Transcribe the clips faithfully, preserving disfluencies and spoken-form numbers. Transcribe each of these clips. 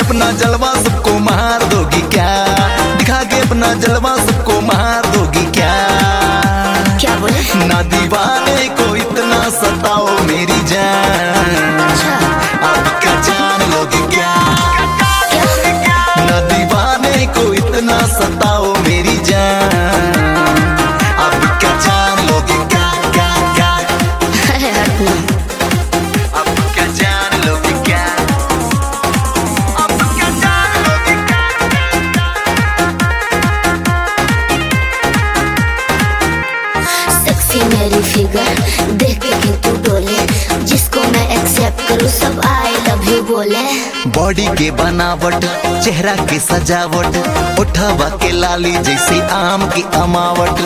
अपना जलवा सबको मार दोगी क्या? दिखा के अपना जलवा सबको मार दोगी क्या? क्या बोले? ना दीवाने को इतना सताओ मेरी जान, अच्छा अब क्या जान लोगी क्या? ना दीवाने को इतना सताओ मेरी जान, अब क्या जान लोगी क्या? क्या क्या अरे हट ना। अब क्या जान लोगी क्या? अब क्या जान लोगी क्या? सेक्सी मेरी फिगर देख के क्यों तू डोले, जिसको मैं एक्सेप्ट करूँ सब आई लव यू बोले। बॉडी के बनावट, चेहरा के सजावट, उठावा के लाली जैसे आम की अमावट।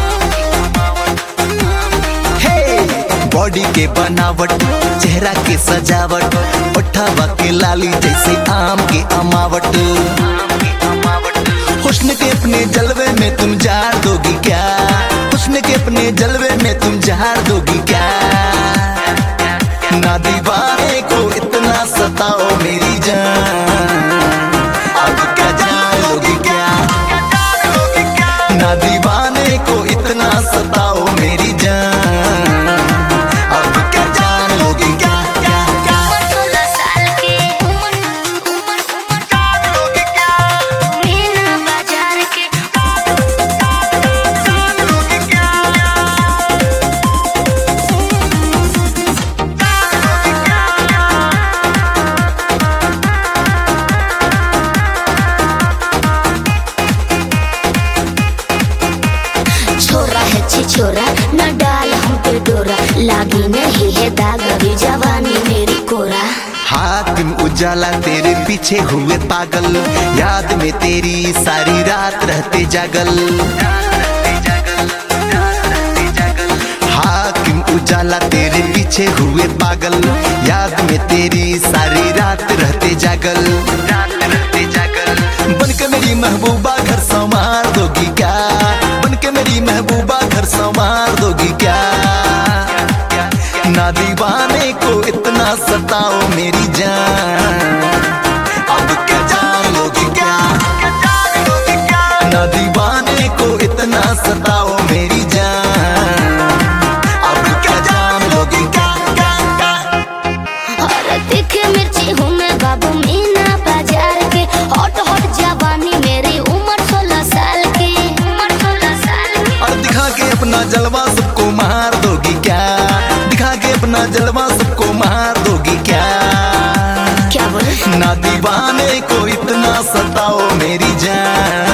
हे बॉडी के बनावट, चेहरा के सजावट, उठावा के लाली जैसे आम की अमावट। हुस्न के अपने जलवे में तुम जार दोगी क्या? हुस्न के अपने जलवे में तुम जार दोगी क्या? ना दीवाने को इतना सताओ मेरी जान, अब क्या जान लोगी क्या? ना दीवाने को इतना सताओ मेरी जान, अब क्या जान लोगी क्या? क्या क्या सोलह साल के उम्र उम्र उम्र जान लोगी क्या? मीना बाजार के जान लोगी क्या? छोरा है छिछोरा न डाल हम पे डोरा, लागी नहीं है दाग अभी जवानी मेरी कोरा। हातिम उजाला तेरे पीछे हुए पागल, याद में तेरी सारी रात रहते जागल। हातिम उजाला तेरे पीछे हुए पागल, याद में तेरी सारी रात रहते जागल। बनके मेरी महबूबा घर संवार दोगी क्या? बनके मेरी महबूबा घर संवार दोगी क्या? ना दीवाने को इतना सताओ मेरी जान, अब क्या जान लोगी क्या? ना दीवाने को इतना सताओ मेरी जान, अब क्या जान लोगी क्या? क्या क्या और दिखे मिर्ची हूँ मैं बाबू मीना बाजार के, हॉट हॉट जवानी मेरी उम्र सोलह साल की, उम्र सोलह साल की। और दिखा के अपना जलवा सबको मार दोगी क्या? दिखा के अपना जलवा सबको मार दोगी क्या? क्या बोले? ना दीवाने को इतना सताओ मेरी जान,